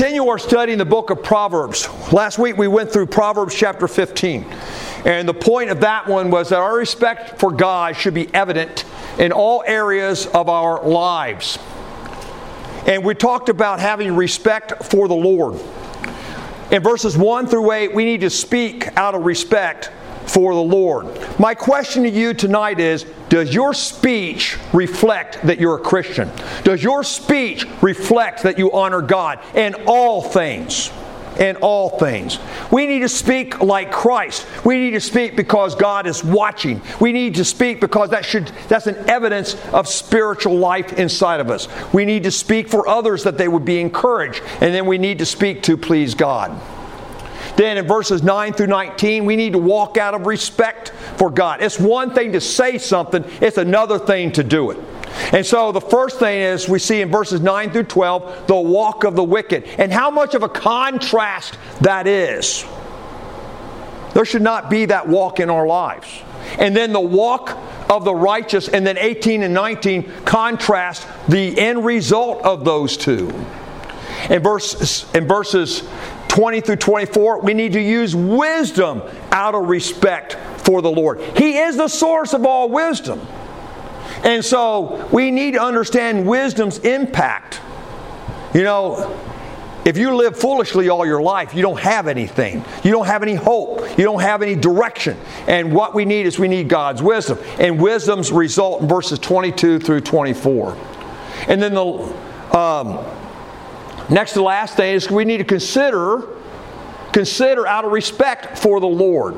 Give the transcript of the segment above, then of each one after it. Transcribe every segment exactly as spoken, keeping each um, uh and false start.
continue our study in the book of Proverbs. Last week we went through Proverbs chapter fifteen. And the point of that one was that our respect for God should be evident in all areas of our lives. And we talked about having respect for the Lord. In verses one through eight, we need to speak out of respect for the Lord. My question to you tonight is, does your speech reflect that you're a Christian? Does your speech reflect that you honor God in all things? In all things. We need to speak like Christ. We need to speak because God is watching. We need to speak because that should that's an evidence of spiritual life inside of us. We need to speak for others that they would be encouraged. And then we need to speak to please God. Then in verses nine through nineteen, we need to walk out of respect for God. It's one thing to say something, it's another thing to do it. And so the first thing is we see in verses nine through twelve, the walk of the wicked. And how much of a contrast that is. There should not be that walk in our lives. And then the walk of the righteous, and then eighteen and nineteen contrast the end result of those two. In verses, in verses twenty through twenty-four, we need to use wisdom out of respect for the Lord. He is the source of all wisdom. And so we need to understand wisdom's impact. You know, if you live foolishly all your life, you don't have anything. You don't have any hope. You don't have any direction. And what we need is we need God's wisdom. And wisdom's result in verses twenty-two through twenty-four. And then the um, next to the last thing is we need to consider, consider out of respect for the Lord.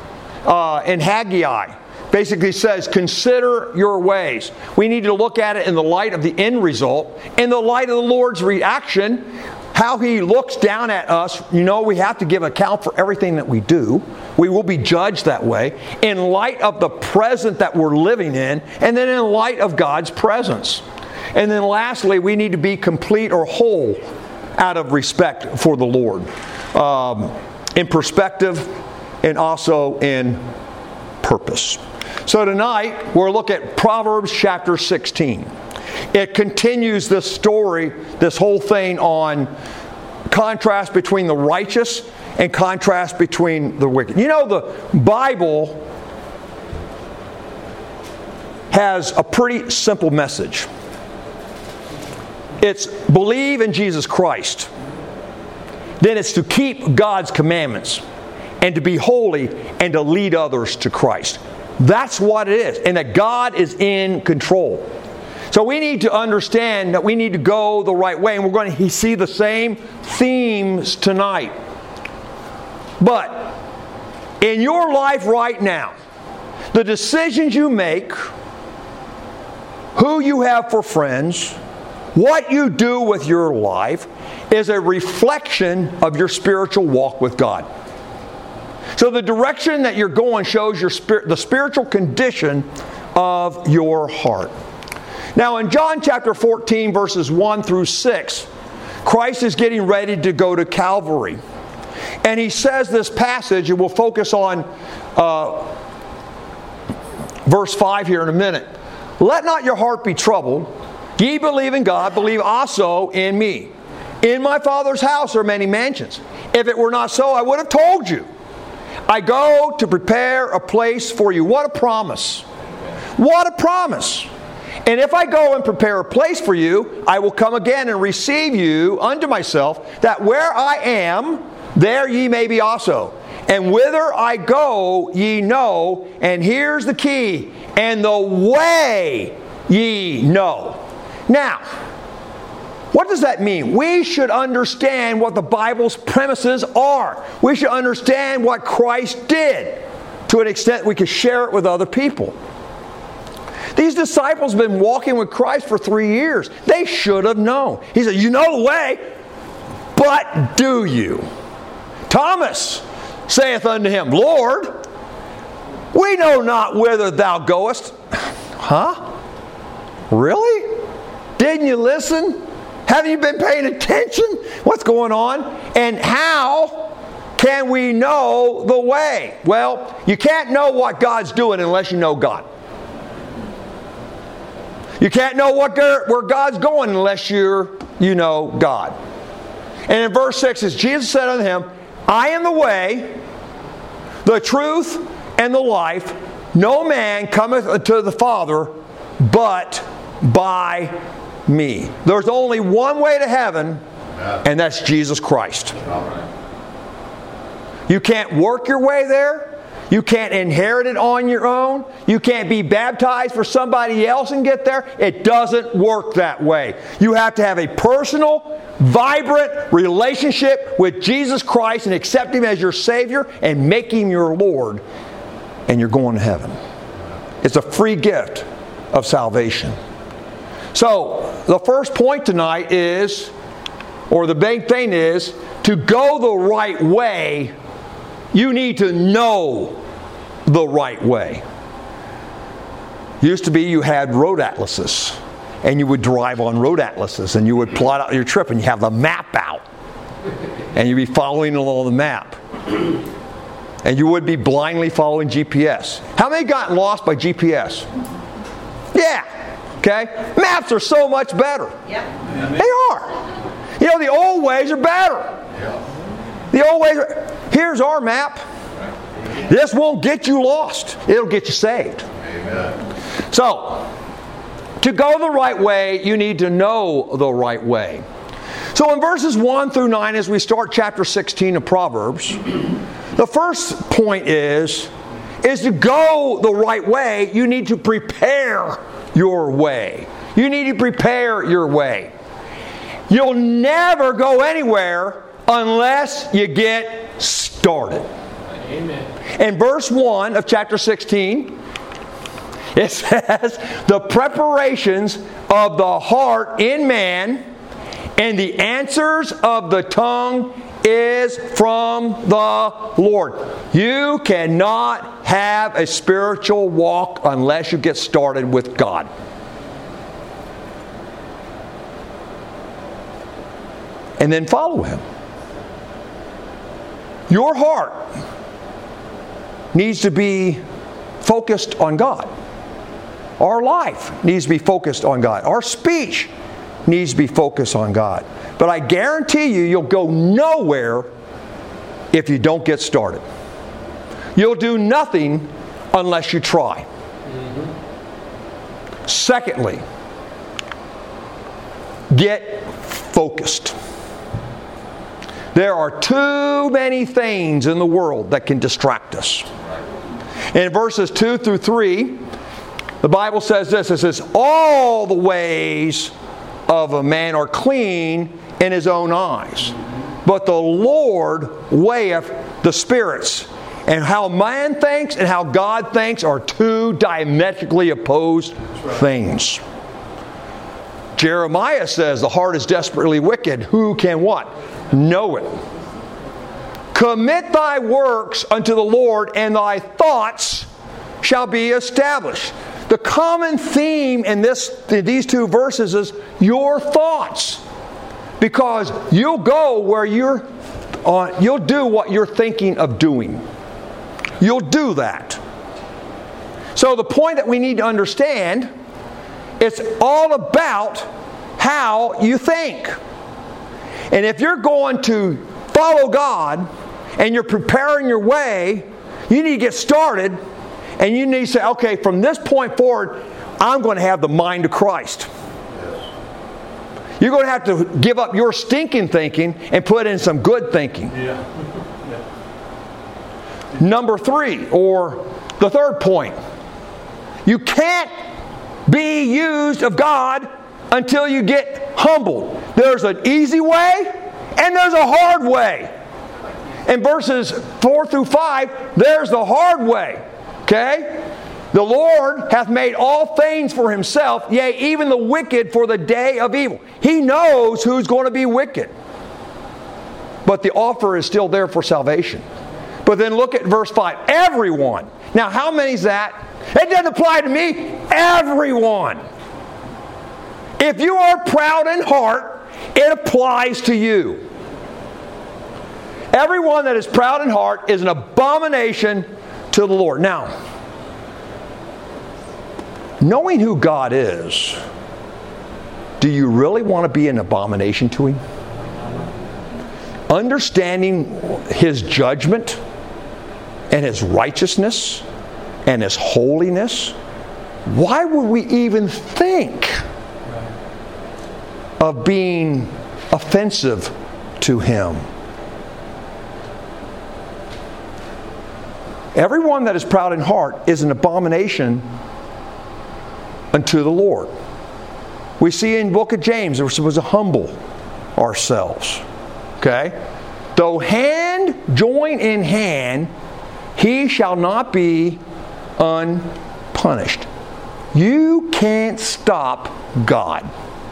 Uh, in Haggai, basically says, consider your ways. We need to look at it in the light of the end result, in the light of the Lord's reaction, how He looks down at us. You know, we have to give account for everything that we do. We will be judged that way, in light of the present that we're living in, and then in light of God's presence. And then lastly, we need to be complete or whole out of respect for the Lord. Um, in perspective and also in purpose. So tonight, we'll look at Proverbs chapter sixteen. It continues this story, this whole thing on contrast between the righteous and contrast between the wicked. You know, the Bible has a pretty simple message. It's believe in Jesus Christ. Then it's to keep God's commandments and to be holy and to lead others to Christ. That's what it is. And that God is in control. So we need to understand that we need to go the right way. And we're going to see the same themes tonight. But in your life right now, the decisions you make, who you have for friends, what you do with your life is a reflection of your spiritual walk with God. So the direction that you're going shows your spirit, the spiritual condition of your heart. Now in John chapter fourteen, verses one through six, Christ is getting ready to go to Calvary. And He says this passage, and we'll focus on uh, verse five here in a minute. Let not your heart be troubled. Ye believe in God, believe also in me. In my Father's house are many mansions. If it were not so, I would have told you. I go to prepare a place for you. What a promise. What a promise. And if I go and prepare a place for you, I will come again and receive you unto myself, that where I am, there ye may be also. And whither I go, ye know. And here's the key. And the way ye know. Now, what does that mean? We should understand what the Bible's premises are. We should understand what Christ did to an extent we could share it with other people. These disciples have been walking with Christ for three years. They should have known. He said, you know the way, but do you? Thomas saith unto Him, Lord, we know not whither Thou goest. Huh? Really? Didn't you listen? Haven't you been paying attention? What's going on? And how can we know the way? Well, you can't know what God's doing unless you know God. You can't know what where God's going unless you're, you know God. And in verse six, as Jesus said unto him, I am the way, the truth, and the life. No man cometh unto the Father but by me. There's only one way to heaven, and that's Jesus Christ. You can't work your way there. You can't inherit it on your own. You can't be baptized for somebody else and get there. It doesn't work that way. You have to have a personal, vibrant relationship with Jesus Christ and accept Him as your Savior and make Him your Lord, and you're going to heaven. It's a free gift of salvation. So, the first point tonight is, or the big thing is, to go the right way, you need to know the right way. Used to be you had road atlases, and you would drive on road atlases, and you would plot out your trip, and you have the map out, and you'd be following along the map. And you would be blindly following G P S. How many got lost by G P S? Yeah. Okay? Maps are so much better. Yep. They are. You know, the old ways are better. The old ways are... Here's our map. This won't get you lost. It'll get you saved. Amen. So, to go the right way, you need to know the right way. So in verses one through nine, as we start chapter sixteen of Proverbs, the first point is, is to go the right way, you need to prepare your way. You need to prepare your way. You'll never go anywhere unless you get started. Amen. In verse one of chapter sixteen, it says, the preparations of the heart in man and the answers of the tongue is from the Lord. You cannot have a spiritual walk unless you get started with God. And then follow Him. Your heart needs to be focused on God. Our life needs to be focused on God. Our speech needs to be focused on God. But I guarantee you, you'll go nowhere if you don't get started. You'll do nothing unless you try. Mm-hmm. Secondly, get focused. There are too many things in the world that can distract us. In verses two through three, the Bible says this. It says, all the ways of a man are clean in his own eyes, but the Lord weigheth the spirits. And how man thinks and how God thinks are two diametrically opposed things. Jeremiah says the heart is desperately wicked. Who can what? Know it. Commit thy works unto the Lord, and thy thoughts shall be established. The common theme in this, in these two verses is your thoughts. Because you'll go where you're, uh, you'll do what you're thinking of doing. You'll do that. So the point that we need to understand, it's all about how you think. And if you're going to follow God and you're preparing your way, you need to get started and you need to say, okay, from this point forward, I'm going to have the mind of Christ. You're going to have to give up your stinking thinking and put in some good thinking. Yeah. Yeah. Number three, or the third point, you can't be used of God until you get humbled. There's an easy way and there's a hard way. In verses four through five, there's the hard way. Okay? The Lord hath made all things for Himself, yea, even the wicked for the day of evil. He knows who's going to be wicked. But the offer is still there for salvation. But then look at verse five. Everyone. Now, how many is that? It doesn't apply to me. Everyone. If you are proud in heart, it applies to you. Everyone that is proud in heart is an abomination to the Lord. Now, knowing who God is, do you really want to be an abomination to Him? understanding His judgment and His righteousness and His holiness, why would we even think of being offensive to Him? Everyone that is proud in heart is an abomination unto the Lord. We see in the book of James, we're supposed to humble ourselves. Okay? Though hand join in hand, he shall not be unpunished. You can't stop God.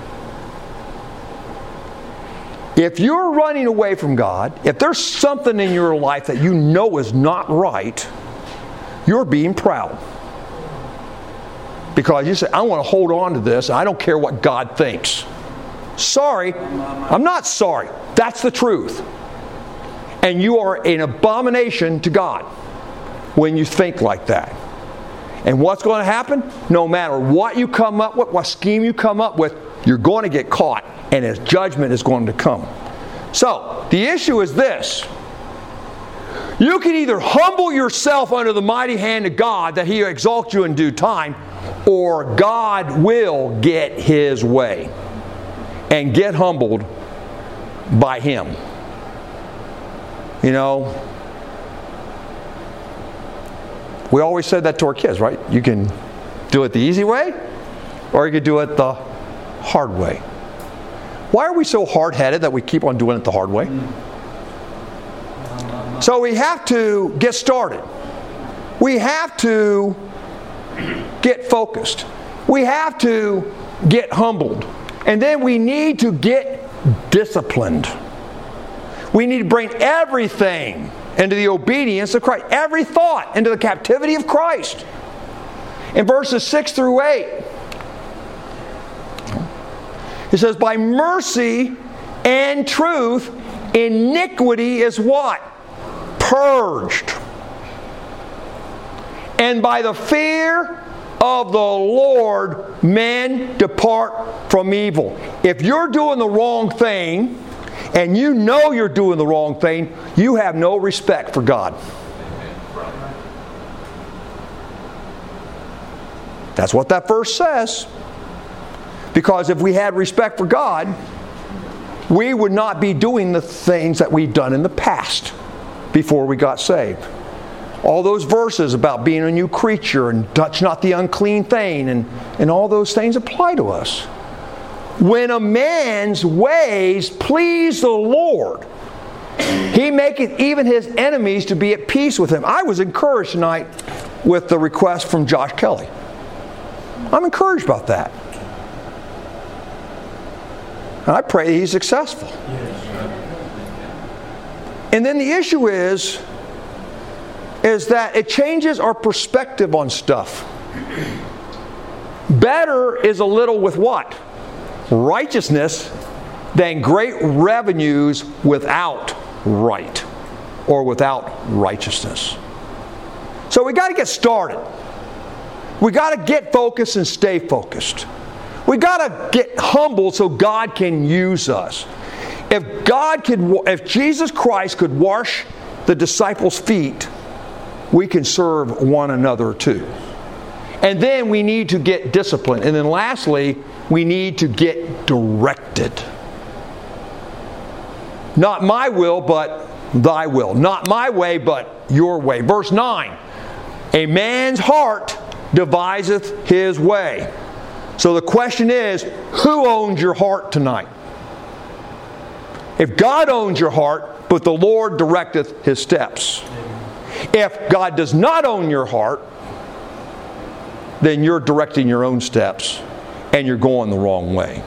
If you're running away from God, if there's something in your life that you know is not right, you're being proud. Because you say, I want to hold on to this, I don't care what God thinks. Sorry, I'm not sorry. That's the truth. And you are an abomination to God when you think like that. And what's going to happen? No matter what you come up with, what scheme you come up with, you're going to get caught, and His judgment is going to come. So, the issue is this. You can either humble yourself under the mighty hand of God that He exalts you in due time, or God will get His way and get humbled by Him. You know, we always said that to our kids, right? You can do it the easy way, or you can do it the hard way. Why are we so hard-headed that we keep on doing it the hard way? So we have to get started. We have to get focused. We have to get humbled. And then we need to get disciplined. We need to bring everything into the obedience of Christ. Every thought into the captivity of Christ. In verses six through eight, it says, by mercy and truth, iniquity is what? Purged. And by the fear of the Lord, men depart from evil. If you're doing the wrong thing, and you know you're doing the wrong thing, you have no respect for God. That's what that verse says. Because if we had respect for God, we would not be doing the things that we've done in the past before we got saved. All those verses about being a new creature and touch not the unclean thing and, and all those things apply to us. When a man's ways please the Lord, He maketh even his enemies to be at peace with him. I was encouraged tonight with the request from Josh Kelly. I'm encouraged about that. And I pray he's successful. And then the issue is, is that it changes our perspective on stuff. Better is a little with what? Righteousness than great revenues without right or without righteousness. So we got to get started. We got to get focused and stay focused. We got to get humble so God can use us. If God could, if Jesus Christ could wash the disciples' feet, we can serve one another too. And then we need to get disciplined. And then lastly, we need to get directed. Not my will, but thy will. Not my way, but your way. Verse nine. A man's heart deviseth his way. So the question is, who owns your heart tonight? If God owns your heart, but the Lord directeth his steps. If God does not own your heart, then you're directing your own steps and you're going the wrong way.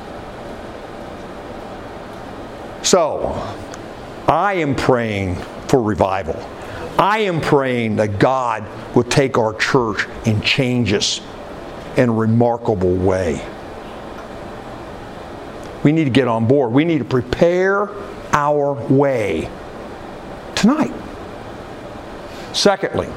So, I am praying for revival. I am praying that God will take our church and change us in a remarkable way. We need to get on board. We need to prepare our way tonight. Secondly,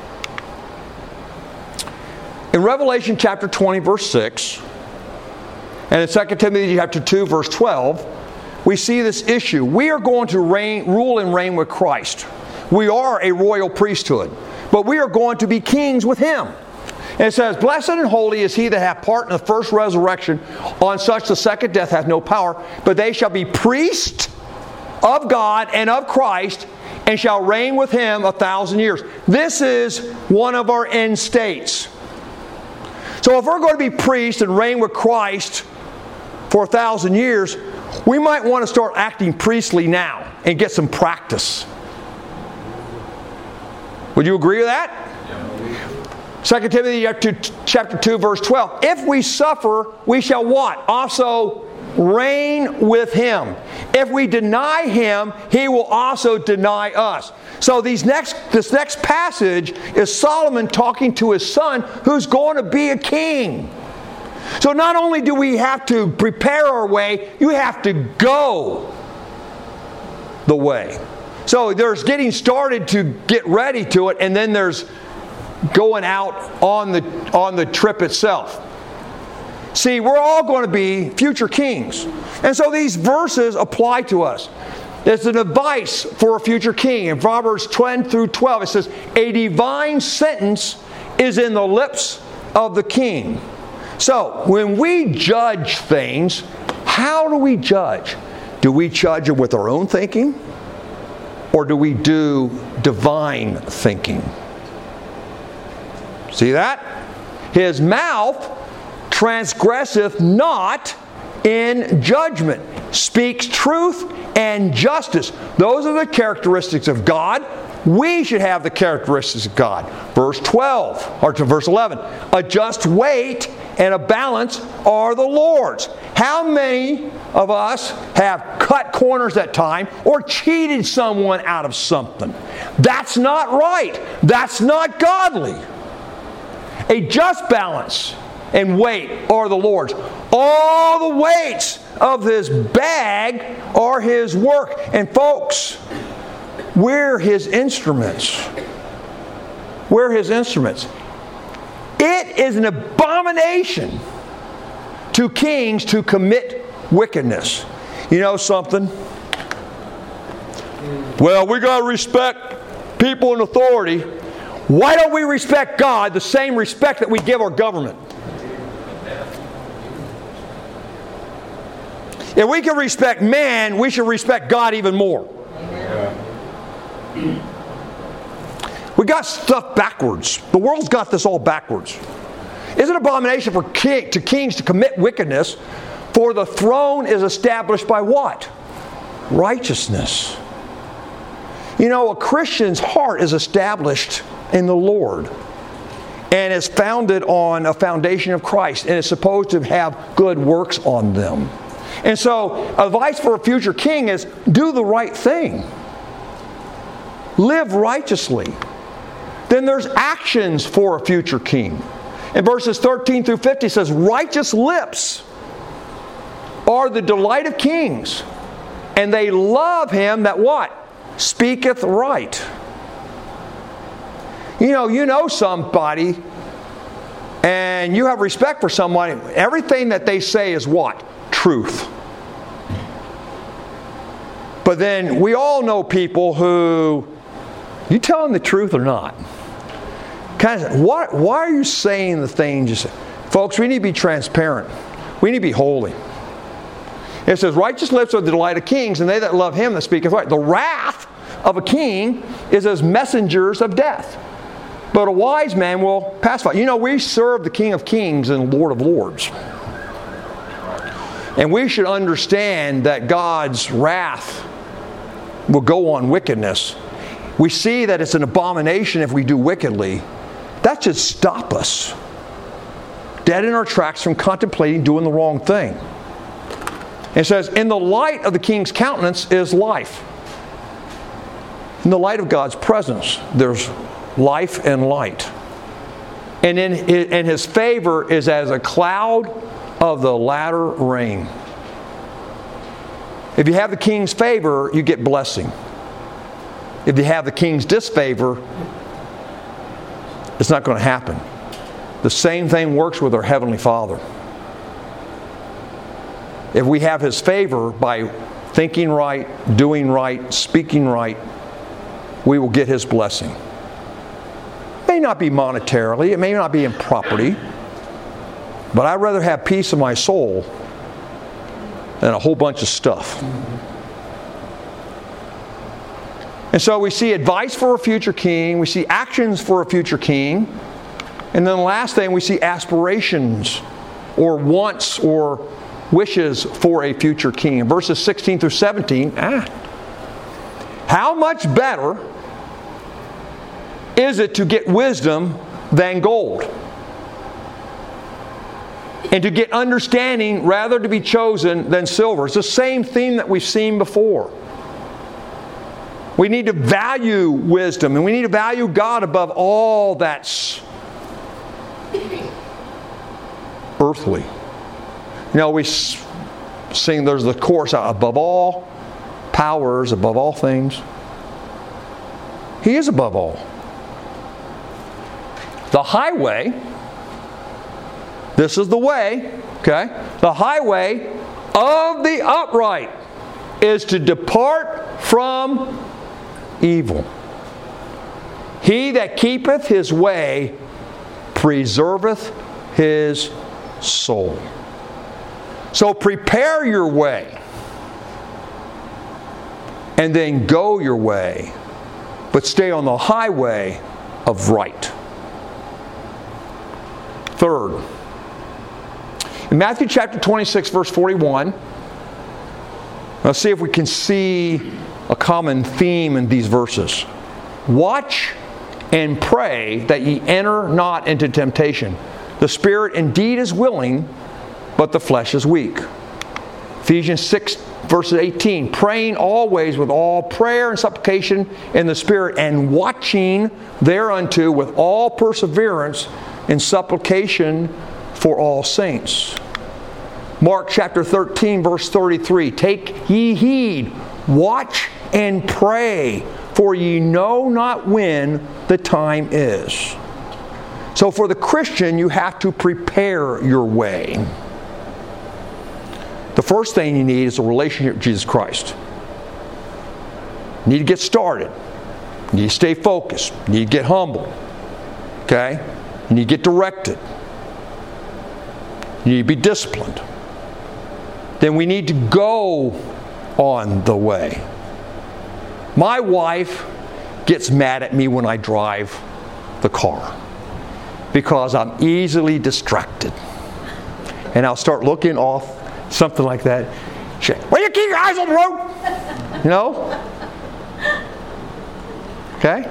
in Revelation chapter twenty, verse six, and in Second Timothy chapter two, verse twelve, we see this issue. We are going to reign, rule and reign with Christ. We are a royal priesthood, but we are going to be kings with Him. And it says, blessed and holy is he that hath part in the first resurrection. On such the second death hath no power, but they shall be priests of God and of Christ, and shall reign with Him a thousand years. This is one of our end states. So if we're going to be priests and reign with Christ for a thousand years, we might want to start acting priestly now and get some practice. Would you agree with that? Second Timothy chapter two, verse twelve. If we suffer, we shall what? Also reign with Him. If we deny Him, He will also deny us. So these next, this next passage is Solomon talking to his son who's going to be a king. So not only do we have to prepare our way, you have to go the way. So there's getting started to get ready to it, and then there's going out on the, on the trip itself. See, we're all going to be future kings. And so these verses apply to us. It's an advice for a future king. In Proverbs ten through twelve, it says, a divine sentence is in the lips of the king. So, when we judge things, how do we judge? Do we judge it with our own thinking? Or do we do divine thinking? See that? His mouth transgresseth not in judgment, speaks truth and justice. Those are the characteristics of God. We should have the characteristics of God. Verse twelve, or to verse eleven. A just weight and a balance are the Lord's. How many of us have cut corners at time or cheated someone out of something? That's not right. That's not godly. A just balance and weight are the Lord's. All the weights of His bag are His work. And folks, we're His instruments. We're His instruments. It is an abomination to kings to commit wickedness. You know something? Well, we got to respect people in authority. Why don't we respect God the same respect that we give our government? If we can respect man, we should respect God even more. We got stuff backwards. The world's got this all backwards. It's an abomination for king, to kings to commit wickedness, for the throne is established by what? Righteousness. You know, a Christian's heart is established in the Lord and is founded on a foundation of Christ and is supposed to have good works on them. And so, advice for a future king is do the right thing. Live righteously. Then there's actions for a future king. In verses thirteen through fifty it says, righteous lips are the delight of kings, and they love him that what? Speaketh right. You know, you know somebody, and you have respect for somebody. Everything that they say is what? Truth. But then we all know people who, you tell them the truth or not? Kind of, why, why are you saying the things you say? Folks, we need to be transparent. We need to be holy. It says, righteous lips are the delight of kings, and they that love him that speaketh right. The wrath of a king is as messengers of death. But a wise man will pacify. You know, we serve the King of Kings and Lord of Lords. And we should understand that God's wrath will go on wickedness. We see that it's an abomination if we do wickedly. That should stop us dead in our tracks from contemplating doing the wrong thing. It says, in the light of the king's countenance is life. In the light of God's presence, there's life and light. And in his, and his favor is as a cloud of the latter rain. If you have the king's favor, you get blessing. If you have the king's disfavor, it's not going to happen. The same thing works with our Heavenly Father. If we have His favor by thinking right, doing right, speaking right, we will get His blessing. It may not be monetarily, it may not be in property, but I'd rather have peace in my soul than a whole bunch of stuff. And so we see advice for a future king, we see actions for a future king, and then the last thing, we see aspirations or wants or wishes for a future king. In verses sixteen through seventeen, ah, how much better is it to get wisdom than gold? And to get understanding rather to be chosen than silver. It's the same theme that we've seen before. We need to value wisdom, and we need to value God above all that's earthly. You know, we sing, there's the chorus, above all powers, above all things. He is above all. The highway, this is the way, okay? The highway of the upright is to depart from evil. He that keepeth his way preserveth his soul. So prepare your way and then go your way, but stay on the highway of right. Third, in Matthew chapter twenty-six, verse forty-one, let's see if we can see a common theme in these verses. Watch and pray that ye enter not into temptation. The spirit indeed is willing, but the flesh is weak. Ephesians six, verse eighteen, praying always with all prayer and supplication in the Spirit, and watching thereunto with all perseverance in supplication for all saints. Mark chapter thirteen, verse thirty-three, take ye heed, watch and pray, for ye know not when the time is. So for the Christian, you have to prepare your way. The first thing you need is a relationship with Jesus Christ. You need to get started. You need to stay focused. You need to get humble. Okay? You need to get directed. You need to be disciplined. Then we need to go on the way. My wife gets mad at me when I drive the car because I'm easily distracted. And I'll start looking off, something like that. She, will you keep your eyes on the road? You know? Okay?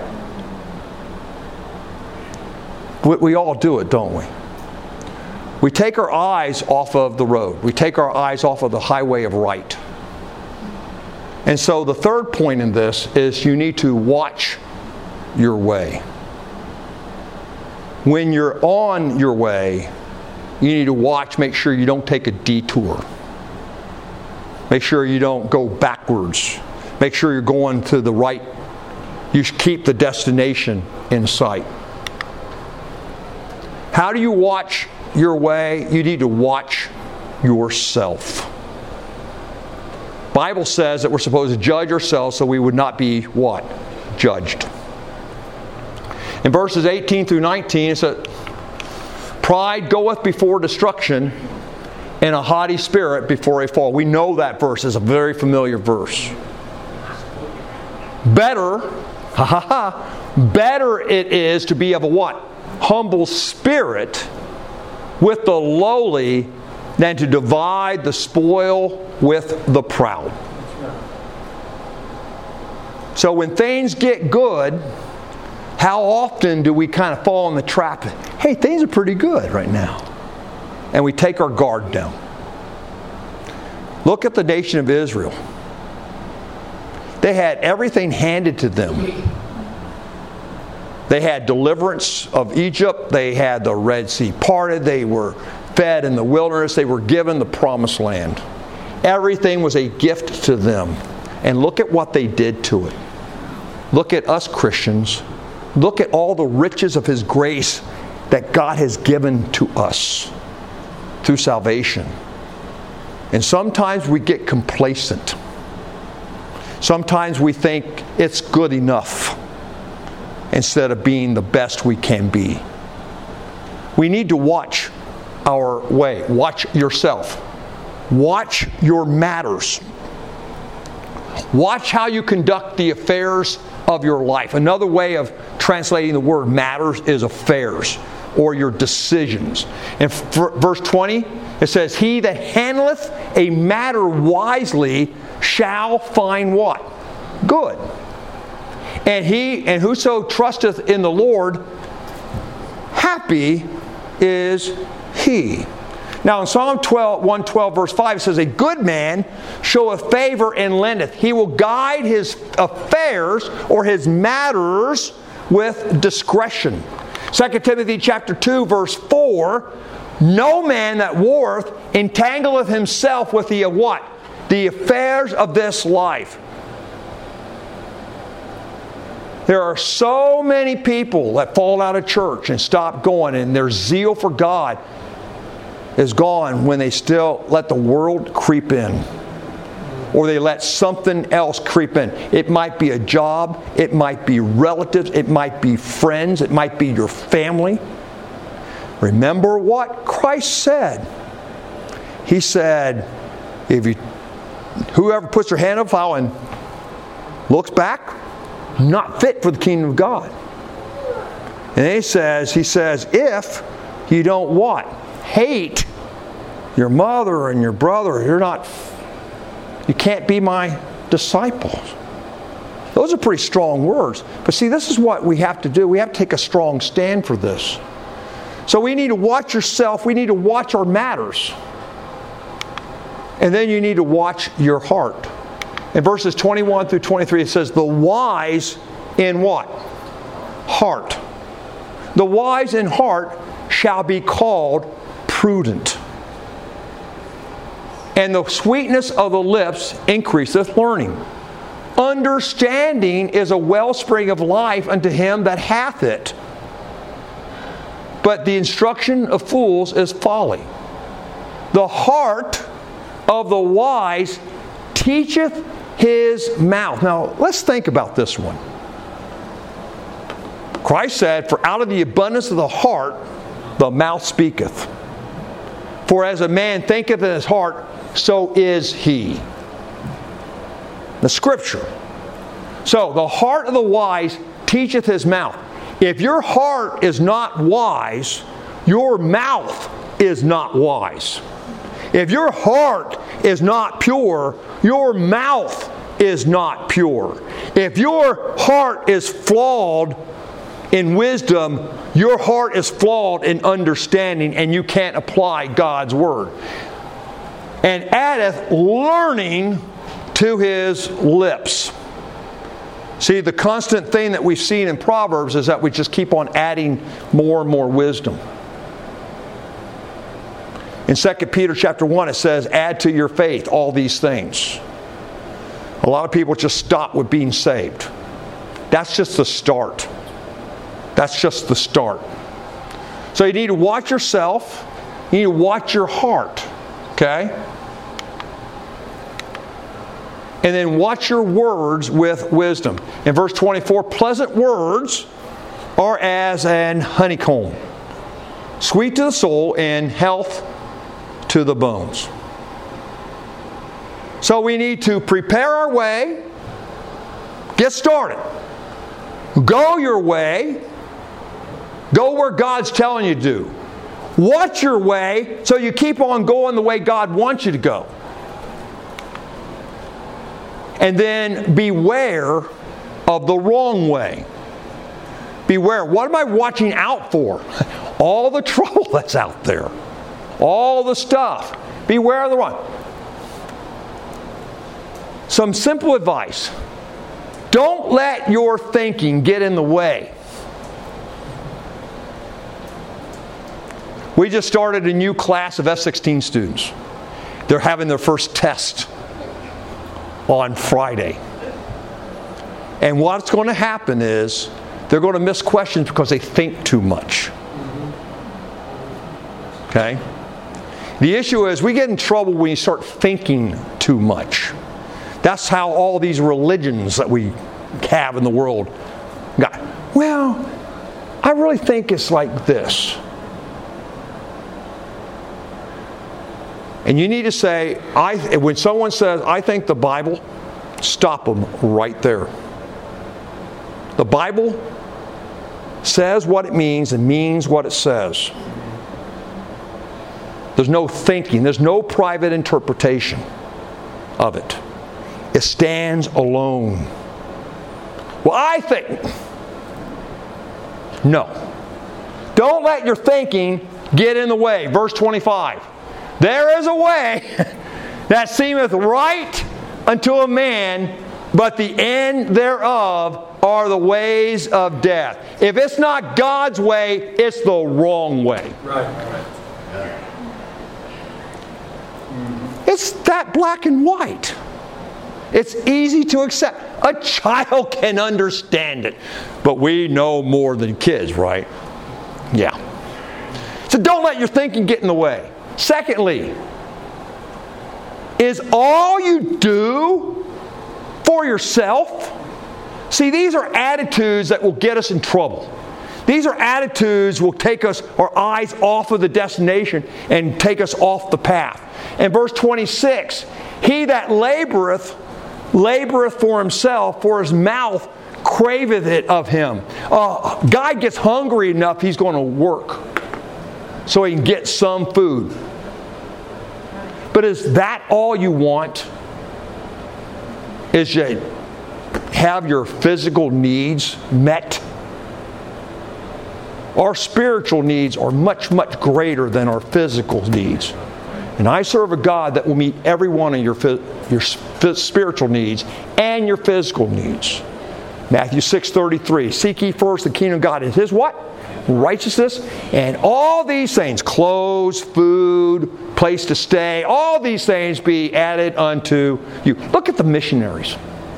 We, we all do it, don't we? We take our eyes off of the road. We take our eyes off of the highway of right. And so the third point in this is you need to watch your way. When you're on your way, you need to watch, make sure you don't take a detour. Make sure you don't go backwards. Make sure you're going to the right. You should keep the destination in sight. How do you watch your way? You need to watch yourself. The Bible says that we're supposed to judge ourselves so we would not be what? Judged. In verses eighteen through nineteen, it says, pride goeth before destruction, and a haughty spirit before a fall. We know that verse is a very familiar verse. Better, ha ha ha, better it is to be of a what? Humble spirit with the lowly than to divide the spoil with the proud. So when things get good, how often do we kind of fall in the trap? Hey, things are pretty good right now. And we take our guard down. Look at the nation of Israel. They had everything handed to them. They had deliverance of Egypt. They had the Red Sea parted. They were fed in the wilderness. They were given the promised land. Everything was a gift to them. And look at what they did to it. Look at us Christians. Look at all the riches of His grace that God has given to us through salvation. And sometimes we get complacent. Sometimes we think it's good enough instead of being the best we can be. We need to watch our way. Watch yourself. Watch your matters. Watch how you conduct the affairs of your life. Another way of translating the word matters is affairs, or your decisions. In verse twenty, it says, "He that handleth a matter wisely shall find" what? Good. And he and whoso trusteth in the Lord, happy is he. Now in Psalm one twelve verse five it says, "A good man showeth favor and lendeth. He will guide his affairs," or his matters, "with discretion." Second Timothy chapter two verse four, "No man that warreth entangleth himself with the what? The affairs of this life." There are so many people that fall out of church and stop going, and their zeal for God is gone when they still let the world creep in. Or they let something else creep in. It might be a job, it might be relatives, it might be friends, it might be your family. Remember what Christ said. He said, if you, whoever puts their hand up foul and looks back, not fit for the kingdom of God. And he says, he says, if you don't what? Hate your mother and your brother, you're not, you can't be my disciples. Those are pretty strong words. But see, this is what we have to do. We have to take a strong stand for this. So we need to watch yourself. We need to watch our matters. And then you need to watch your heart. In verses twenty-one through twenty-three, it says, "The wise in" what? Heart. "The wise in heart shall be called prudent. And the sweetness of the lips increaseth learning. Understanding is a wellspring of life unto him that hath it. But the instruction of fools is folly. The heart of the wise teacheth his mouth." Now, let's think about this one. Christ said, "For out of the abundance of the heart, the mouth speaketh. For as a man thinketh in his heart, so is he." The Scripture. So, the heart of the wise teacheth his mouth. If your heart is not wise, your mouth is not wise. If your heart is not pure, your mouth is not pure. If your heart is flawed in wisdom, your heart is flawed in understanding, and you can't apply God's Word. "And addeth learning to his lips." See, the constant thing that we've seen in Proverbs is that we just keep on adding more and more wisdom. In Second Peter chapter one, it says, "Add to your faith all these things." A lot of people just stop with being saved. That's just the start. That's just the start. So you need to watch yourself. You need to watch your heart. Okay? And then watch your words with wisdom. In verse twenty-four, "Pleasant words are as an honeycomb, sweet to the soul and health to the bones." So we need to prepare our way, get started, go your way, go where God's telling you to do. Watch your way so you keep on going the way God wants you to go. And then beware of the wrong way. Beware. What am I watching out for? All the trouble that's out there. All the stuff. Beware of the wrong. Some simple advice. Don't let your thinking get in the way. We just started a new class of F sixteen students. They're having their first test on Friday. And what's going to happen is they're going to miss questions because they think too much. Okay? The issue is we get in trouble when you start thinking too much. That's how all these religions that we have in the world got. Well, I really think it's like this. And you need to say, I, when someone says, I think the Bible, stop them right there. The Bible says what it means and means what it says. There's no thinking. There's no private interpretation of it. It stands alone. Well, I think. No. Don't let your thinking get in the way. Verse twenty-five. There is a way that seemeth right unto a man, but the end thereof are the ways of death. If it's not God's way, it's the wrong way. Right. Right. It's that black and white. It's easy to accept. A child can understand it. But we know more than kids, right? Yeah. So don't let your thinking get in the way. Secondly, is all you do for yourself? See, these are attitudes that will get us in trouble. These are attitudes will take us, our eyes off of the destination and take us off the path. And verse twenty-six, he that laboreth, laboreth for himself, for his mouth craveth it of him. Uh, guy gets hungry enough, he's going to work so he can get some food. But is that all you want? Is you have your physical needs met? Our spiritual needs are much, much greater than our physical needs. And I serve a God that will meet every one of your, your spiritual needs and your physical needs. Matthew six thirty-three, seek ye first the kingdom of God and His what? Righteousness. And all these things, clothes, food, place to stay, all these things be added unto you. Look at the missionaries.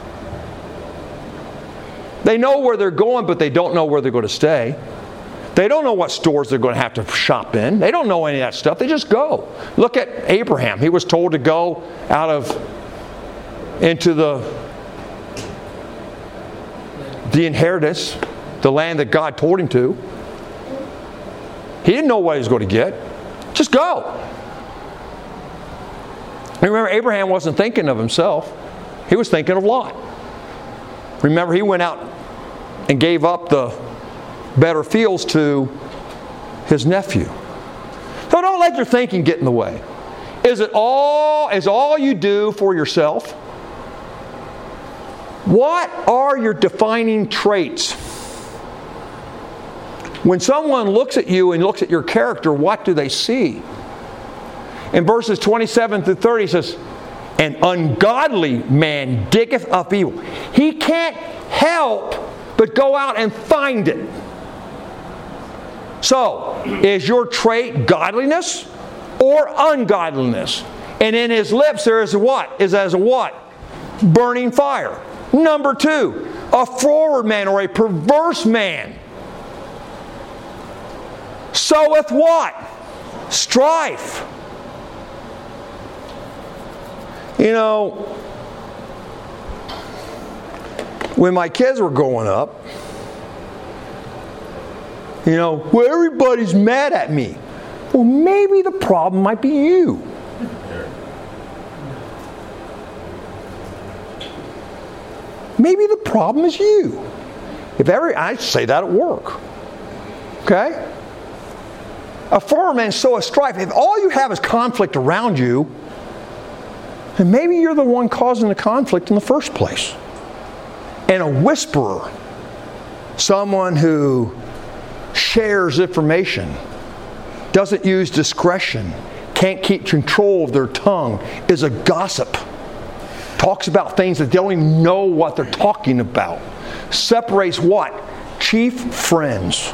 They know where they're going, but they don't know where they're going to stay. They don't know what stores they're going to have to shop in. They don't know any of that stuff. They just go. Look at Abraham. He was told to go out of, into the, the inheritance, the land that God told him to. He didn't know what he was going to get. Just go. And remember, Abraham wasn't thinking of himself. He was thinking of Lot. Remember, he went out and gave up the better fields to his nephew. So don't let your thinking get in the way. Is it all, is all you do for yourself? What are your defining traits? When someone looks at you and looks at your character, what do they see? In verses twenty-seven through thirty, it says, an ungodly man diggeth up evil. He can't help but go out and find it. So, is your trait godliness or ungodliness? And in his lips there is a what? Is as a what? Burning fire. Number two, a froward man or a perverse man soweth what? Strife. You know, when my kids were growing up, you know, well, everybody's mad at me. Well, maybe the problem might be you. Maybe the problem is you. If every, I say that at work. Okay? A foreign man sow a strife. If all you have is conflict around you, then maybe you're the one causing the conflict in the first place. And a whisperer, someone who shares information, doesn't use discretion, can't keep control of their tongue, is a gossip. Talks about things that they don't even know what they're talking about. Separates what? Chief friends.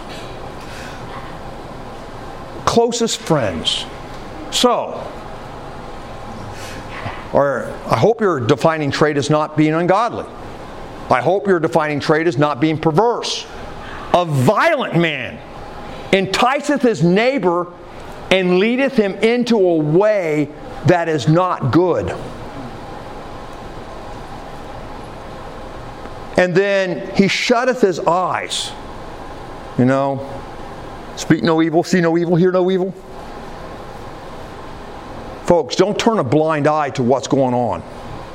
Closest friends. So, or I hope your defining trait is not being ungodly. I hope your defining trait is not being perverse. A violent man enticeth his neighbor and leadeth him into a way that is not good. And then he shutteth his eyes. You know, speak no evil, see no evil, hear no evil. Folks, don't turn a blind eye to what's going on.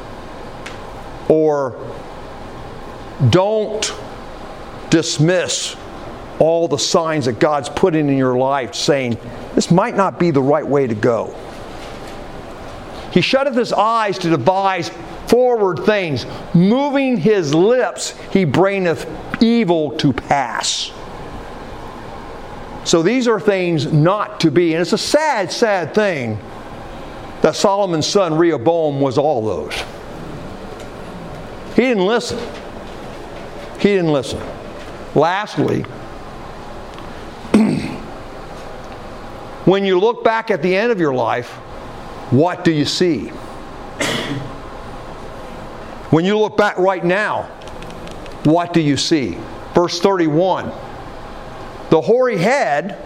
Or don't dismiss all the signs that God's put in your life saying, this might not be the right way to go. He shutteth his eyes to devise forward things. Moving his lips, he bringeth evil to pass. So these are things not to be. And it's a sad, sad thing that Solomon's son Rehoboam was all those. He didn't listen. He didn't listen. Lastly, when you look back at the end of your life, what do you see? When you look back right now, what do you see? Verse thirty-one. The hoary head,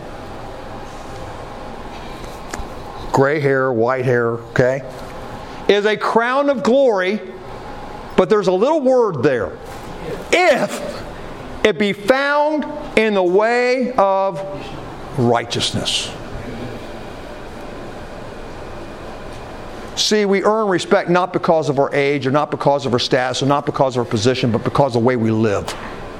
gray hair, white hair, okay, is a crown of glory, but there's a little word there. If it be found in the way of righteousness. See, we earn respect not because of our age, or not because of our status, or not because of our position, but because of the way we live.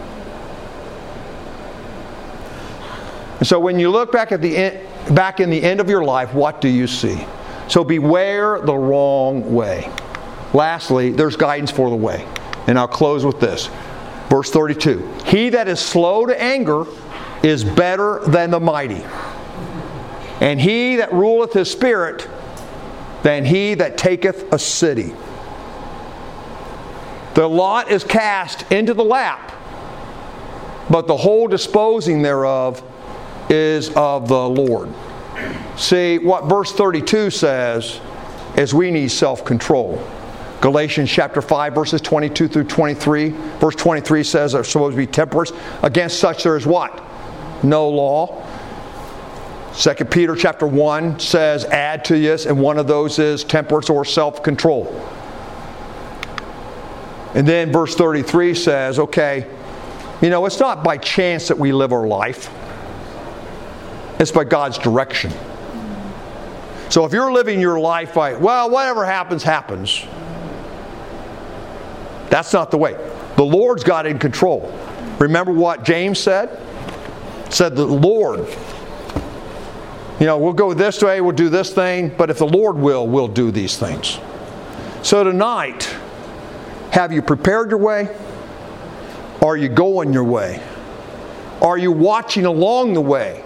And so when you look back at the end, back in the end of your life, what do you see? So beware the wrong way. Lastly, there's guidance for the way. And I'll close with this. Verse thirty-two. He that is slow to anger is better than the mighty. And he that ruleth his spirit than he that taketh a city. The lot is cast into the lap, but the whole disposing thereof is of the Lord. See, what verse thirty-two says is we need self-control. Galatians chapter five, verses twenty-two through twenty-three. Verse twenty-three says they're supposed to be temperate. Against such there is what? No law. Second Peter chapter one says add to this, and one of those is temperance or self-control. And then verse thirty-three says, okay, you know, it's not by chance that we live our life. It's by God's direction. So if you're living your life by, well, whatever happens, happens. That's not the way. The Lord's got in control. Remember what James said? Said the Lord, you know, we'll go this way, we'll do this thing, but if the Lord will, we'll do these things. So tonight, have you prepared your way? Are you going your way? Are you watching along the way?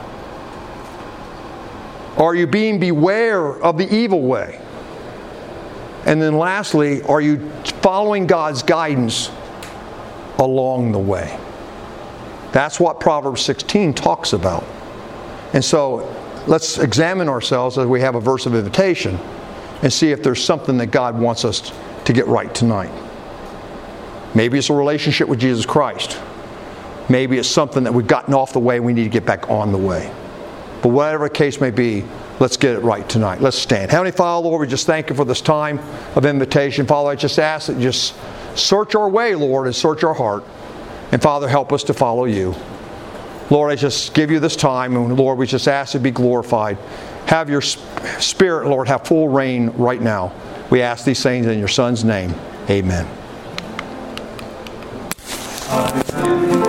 Are you being beware of the evil way? And then lastly, are you following God's guidance along the way? That's what Proverbs sixteen talks about. And so let's examine ourselves as we have a verse of invitation and see if there's something that God wants us to get right tonight. Maybe it's a relationship with Jesus Christ. Maybe it's something that we've gotten off the way and we need to get back on the way. But whatever the case may be, let's get it right tonight. Let's stand. Heavenly Father, Lord, we just thank you for this time of invitation. Father, I just ask that you just search our way, Lord, and search our heart. And Father, help us to follow you. Lord, I just give you this time, and Lord, we just ask to be glorified. Have your Spirit, Lord, have full reign right now. We ask these things in your Son's name. Amen.